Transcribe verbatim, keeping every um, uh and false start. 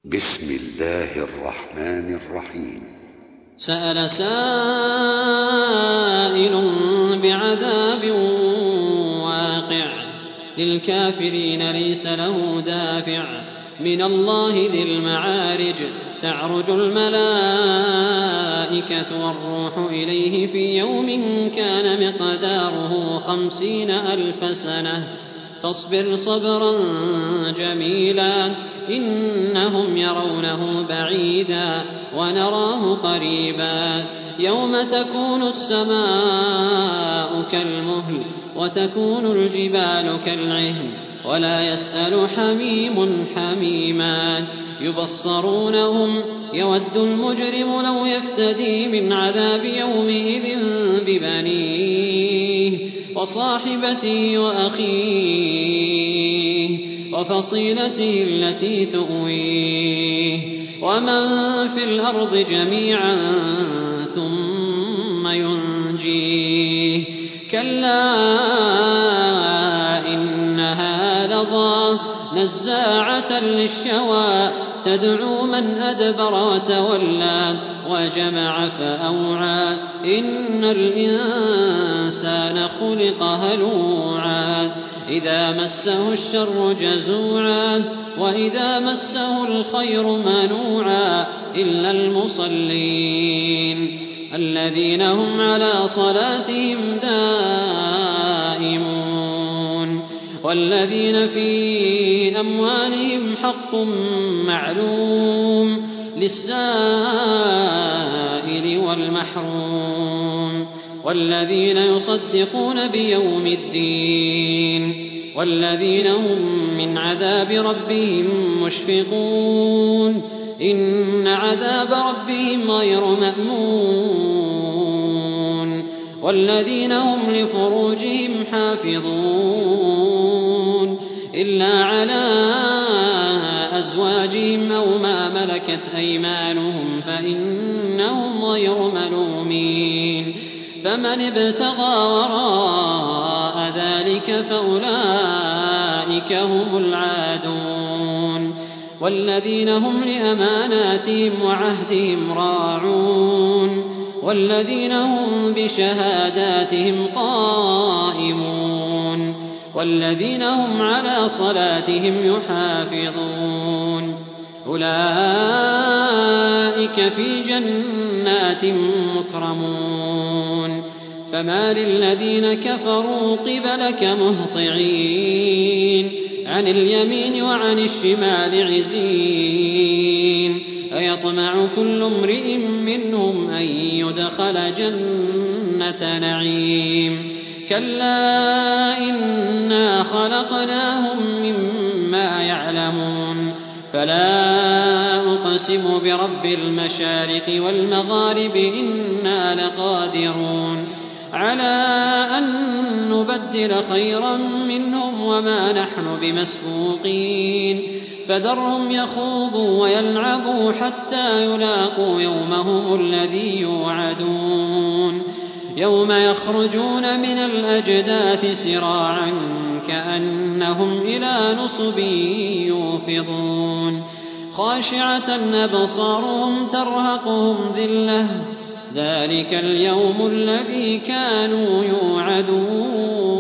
بسم الله الرحمن الرحيم. سأل سائل بعذاب واقع للكافرين ليس له دافع من الله ذي المعارج تعرج الملائكة والروح إليه في يوم كان مقداره خمسين ألف سنة فاصبر صبرا جميلا إنهم يرونه بعيدا ونراه قريبا يوم تكون السماء كالمهل وتكون الجبال كالعهن ولا يسأل حميم حميما يبصرونهم يود المجرم لو يفتدي من عذاب يومئذ ببنيه وصاحبته وأخيه وفصيلته التي تؤويه ومن في الأرض جميعا ثم ينجيه كلا إنها لظى نزاعة للشوى تدعو من أدبر وتولى وجمع فأوعى إن الإنسان خلق هلوعا إذا مسه الشر جزوعا وإذا مسه الخير منوعا إلا المصلين الذين هم على صلاتهم دائمون والذين في أموالهم حق معلوم للسائل والمحروم والذين يصدقون بيوم الدين والذين هم من عذاب ربهم مشفقون إن عذاب ربهم غير مأمون والذين هم لفروجهم حافظون إلا على أزواجهم أو ما ملكت أيمانهم فإنهم غير ملومين فمن ابتغى وراء ذلك فأولئك هم العادون والذين هم لأماناتهم وعهدهم راعون والذين هم بشهاداتهم قائمون والذين هم على صلاتهم يحافظون أولئك في جنات مكرمون فما للذين كفروا قبلك مهطعين عن اليمين وعن الشمال عزين أيطمع كل امرئ منهم أن يدخل جنة نعيم كلا إنا خلقناهم مما يعلمون فلا أقسم برب المشارق والمغارب إنا لقادرون على أن نبدل خيرا منهم وما نحن بمسبوقين فذرهم يخوضوا ويلعبوا حتى يلاقوا يومهم الذي يوعدون يوم يخرجون من الأجداث سراعا كأنهم إلى نصب يوفضون خاشعة أبصارهم ترهقهم ذلة ذلك اليوم الذي كانوا يوعدون